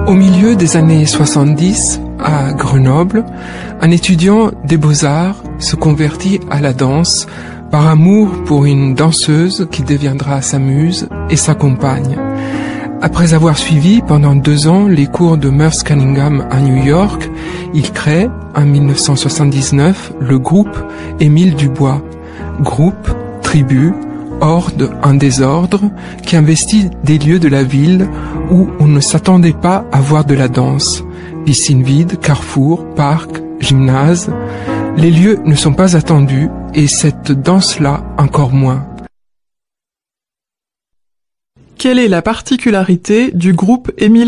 Au milieu des années 70, à Grenoble, un étudiant des Beaux-Arts se convertit à la danse par amour pour une danseuse qui deviendra sa muse et sa compagne. Après avoir suivi pendant 2 ans les cours de Merce Cunningham à New York, il crée, en 1979, le groupe Émile Dubois. Groupe, tribu, horde en désordre qui investit des lieux de la ville où on ne s'attendait pas à voir de la danse. Piscines vides, carrefours, parcs, gymnases. Les lieux ne sont pas attendus et cette danse-là encore moins. Quelle est la particularité du groupe Émile Dubois ?